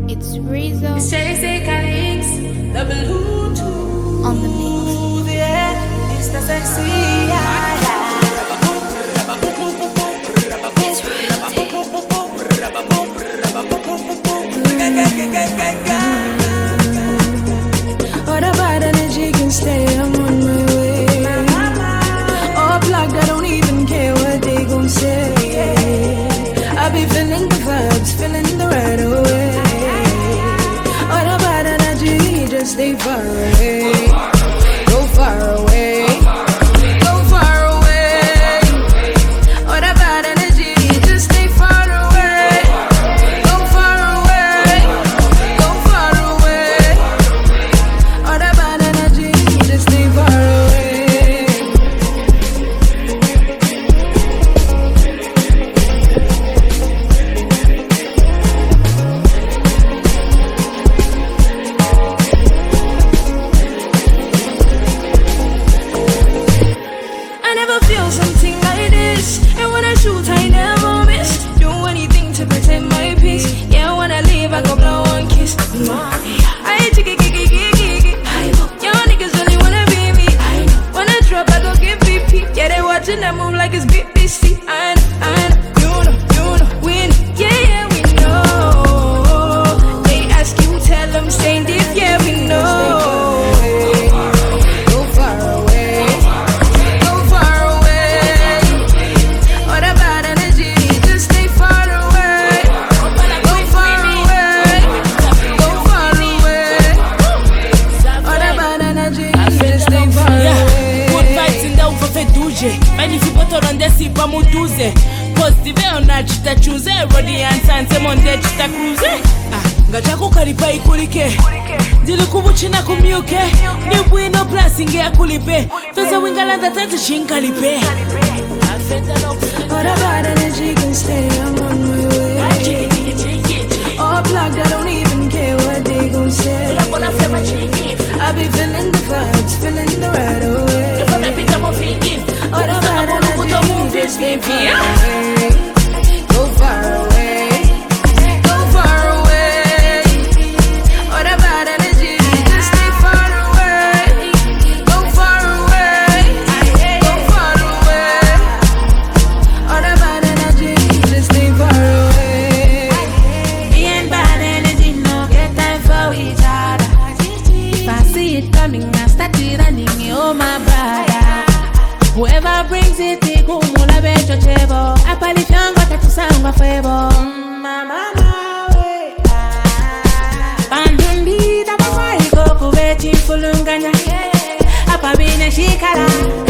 It's Rizzo It's Chase Calix, double two on the mix. Yeah, it's the sexy. All the bad energy can stay, I'm on my way. All blocked, I don't even care what they gon' say. I be feeling the vibes, feeling the right away. All the bad energy, just stay far away. Go far away. Go far away. All the bad energy, just stay far away. Go far away. Go far away. All the bad energy, just stay far away. I never feel something like this, and when I shoot, I never miss. Do anything to protect my peace. Yeah, when I leave, I go blow one kiss. I chicky. Y'all niggas really wanna be me. When I drop, I go get BP. Yeah, they watching that move like it's BBC. I know, win. Yeah, we know. They ask you, tell them, stay deep. Yeah, we know. Go far away. Go far away. All the bad energy, just stay far away. Go far away. Go far away. All the bad energy, just stay far away. Good vibes in the uva feduje Bani fipoto ronde sipa mutuze Positive ona chita chuze Rodi ansanse monde chita cruise Ngachaku karipa ikulike Dili kubuchina kumyuke Nibu ino plasinge ya kulipe Feza wingalanda tatu shinkalipe All the bad energy can stay, I'm on my way. All blocked, I don't even care what they gon' say. I be feeling the vibes, feeling the right away. All the bad energy, just stay far away. Go far away. Go far away. All the bad energy, just stay far away. Go far away. Go far away. All the bad energy, just stay far away. Me and bad energy no get time for each other. If I see it coming, I start it running. Oh my brother, whoever brings it, take home all I bet your table. I probably can't go to sound my favor. Mama, Pandundi, that's why I go to waiting for Lunganya. Apa bine shikala,